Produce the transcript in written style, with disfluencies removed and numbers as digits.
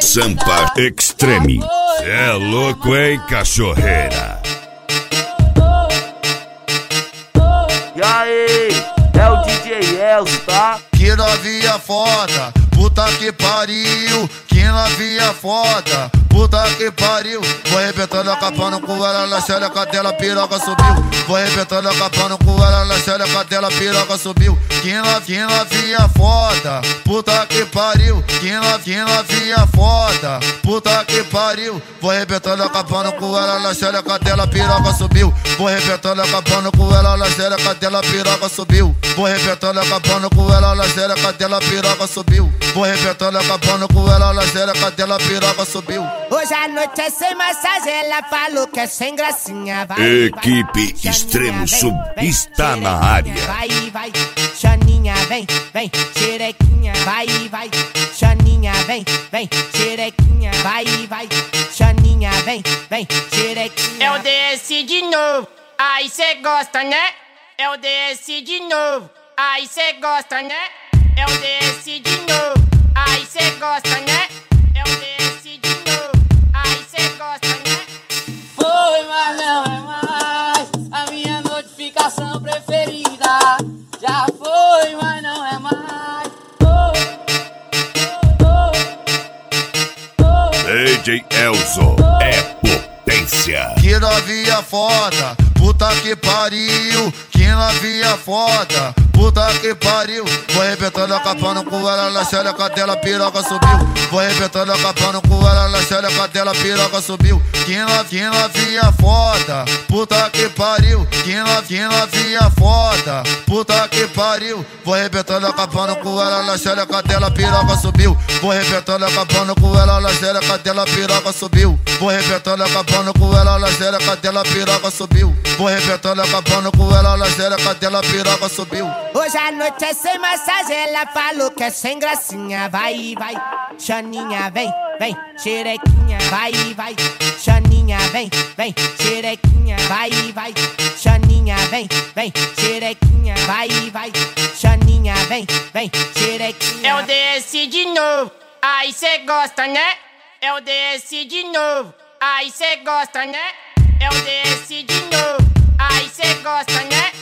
Sampa Extreme. Cê é louco, hein, cachorreira? E aí, é o DJ Elcio, tá? Que novinha foda, puta que pariu. Que novinha foda, puta que pariu. Vou arrebentando a capana com ela na xereca dela, piroca subiu. Vou arrebentando a capana com ela na xereca dela, piroca subiu. Que novinha foda, puta que pariu. Que novinha foda, puta que pariu. Vou arrebentando a capana com ela na xereca dela, piroca subiu. Vou arrebentando a capana com ela na xereca dela, piroca subiu. Vou arrebentando a capana com ela na xereca dela, piroca subiu. Vou arrebentando a capana com ela na xereca dela, piroca subiu. Hoje a noite é sem massagem, ela falou que é sem gracinha. Vai, Equipe vai, Extremo Xaninha, Sub vem, está vem, na área. Vai, Xaninha, vem, xerequinha. Vai, Xaninha, vem, xerequinha. Vai, Xaninha, vem, xerequinha. Eu desci de novo, aí cê gosta, né? Eu desci de novo, aí cê gosta, né? Eu desci de novo, aí cê gosta, né? Eu desci de novo, aí cê gosta, né? Foi, mas não é mais a minha notificação preferida. Já foi, mas não é mais. DJ Elzo é potência. Que novinha foda, puta que pariu. Que novinha foda, puta que pariu. Vou arrebentando a capana com ela na xereca dela, piroca subiu. Vou arrebentando a capana com ela na xereca dela, piroca subiu. Que novinha foda, puta que pariu. Que novinha foda, puta que pariu. Vou arrebentando a capana com ela na xereca dela, piroca subiu. Vou arrebentando a capana com ela na xereca dela, piroca subiu. Vou arrebentando a capana com ela na xereca dela, piroca subiu. Vou arrebentando a capana com ela na xereca dela, piroca subiu. Hoje a noite é sem massagem, ela falou que é sem gracinha. Vai, Xaninha, vem, xerequinha. Vai, Xaninha, vem, xerequinha. Vai, Xaninha, vem, xerequinha. Vai, Xaninha, vem, xerequinha. Eu desci de novo, aí cê gosta, né? Eu desci de novo, aí cê gosta, né? Eu desci de novo, aí cê gosta, né?